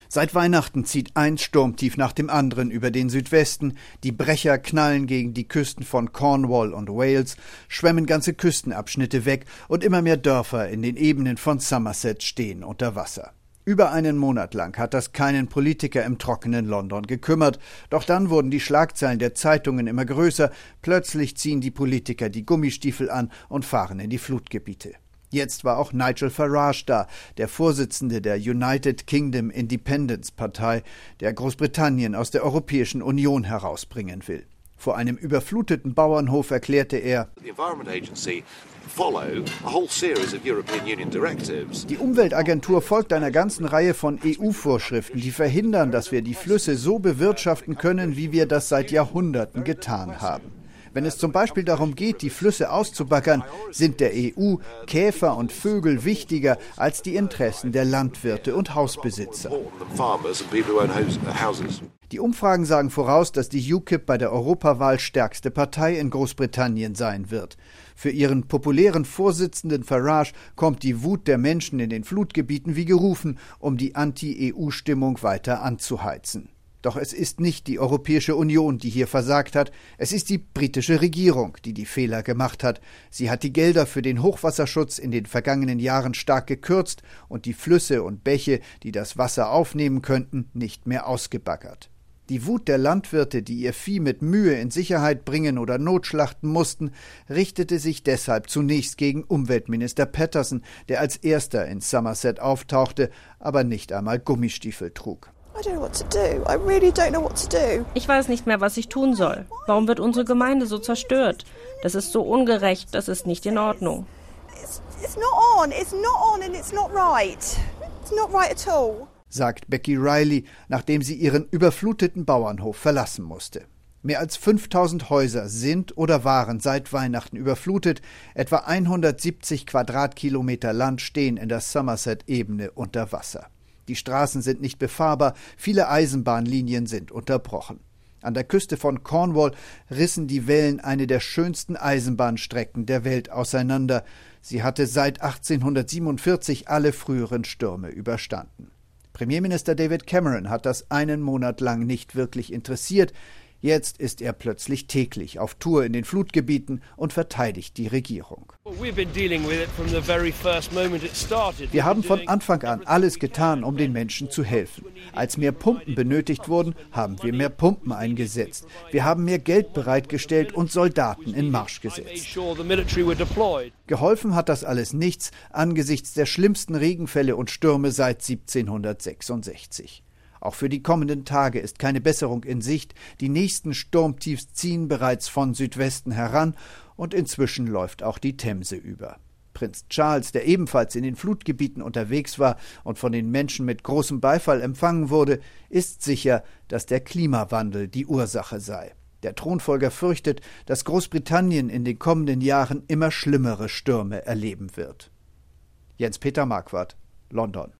Seit Weihnachten zieht ein Sturmtief nach dem anderen über den Südwesten. Die Brecher knallen gegen die Küsten von Cornwall und Wales, schwemmen ganze Küstenabschnitte weg und immer mehr Dörfer in den Ebenen von Somerset stehen unter Wasser. Über einen Monat lang hat das keinen Politiker im trockenen London gekümmert. Doch dann wurden die Schlagzeilen der Zeitungen immer größer. Plötzlich ziehen die Politiker die Gummistiefel an und fahren in die Flutgebiete. Jetzt war auch Nigel Farage da, der Vorsitzende der United Kingdom Independence Partei, der Großbritannien aus der Europäischen Union herausbringen will. Vor einem überfluteten Bauernhof erklärte er: Die Umweltagentur folgt einer ganzen Reihe von EU-Vorschriften, die verhindern, dass wir die Flüsse so bewirtschaften können, wie wir das seit Jahrhunderten getan haben. Wenn es zum Beispiel darum geht, die Flüsse auszubaggern, sind der EU Käfer und Vögel wichtiger als die Interessen der Landwirte und Hausbesitzer. Die Umfragen sagen voraus, dass die UKIP bei der Europawahl stärkste Partei in Großbritannien sein wird. Für ihren populären Vorsitzenden Farage kommt die Wut der Menschen in den Flutgebieten wie gerufen, um die Anti-EU-Stimmung weiter anzuheizen. Doch es ist nicht die Europäische Union, die hier versagt hat. Es ist die britische Regierung, die die Fehler gemacht hat. Sie hat die Gelder für den Hochwasserschutz in den vergangenen Jahren stark gekürzt und die Flüsse und Bäche, die das Wasser aufnehmen könnten, nicht mehr ausgebaggert. Die Wut der Landwirte, die ihr Vieh mit Mühe in Sicherheit bringen oder notschlachten mussten, richtete sich deshalb zunächst gegen Umweltminister Patterson, der als erster in Somerset auftauchte, aber nicht einmal Gummistiefel trug. Ich weiß nicht mehr, was ich tun soll. Warum wird unsere Gemeinde so zerstört? Das ist so ungerecht, das ist nicht in Ordnung. Sagt Becky Riley, nachdem sie ihren überfluteten Bauernhof verlassen musste. Mehr als 5000 Häuser sind oder waren seit Weihnachten überflutet. Etwa 170 Quadratkilometer Land stehen in der Somerset-Ebene unter Wasser. Die Straßen sind nicht befahrbar, viele Eisenbahnlinien sind unterbrochen. An der Küste von Cornwall rissen die Wellen eine der schönsten Eisenbahnstrecken der Welt auseinander. Sie hatte seit 1847 alle früheren Stürme überstanden. Premierminister David Cameron hat das einen Monat lang nicht wirklich interessiert. Jetzt ist er plötzlich täglich auf Tour in den Flutgebieten und verteidigt die Regierung. Wir haben von Anfang an alles getan, um den Menschen zu helfen. Als mehr Pumpen benötigt wurden, haben wir mehr Pumpen eingesetzt. Wir haben mehr Geld bereitgestellt und Soldaten in Marsch gesetzt. Geholfen hat das alles nichts angesichts der schlimmsten Regenfälle und Stürme seit 1766. Auch für die kommenden Tage ist keine Besserung in Sicht. Die nächsten Sturmtiefs ziehen bereits von Südwesten heran und inzwischen läuft auch die Themse über. Prinz Charles, der ebenfalls in den Flutgebieten unterwegs war und von den Menschen mit großem Beifall empfangen wurde, ist sicher, dass der Klimawandel die Ursache sei. Der Thronfolger fürchtet, dass Großbritannien in den kommenden Jahren immer schlimmere Stürme erleben wird. Jens-Peter Marquardt, London.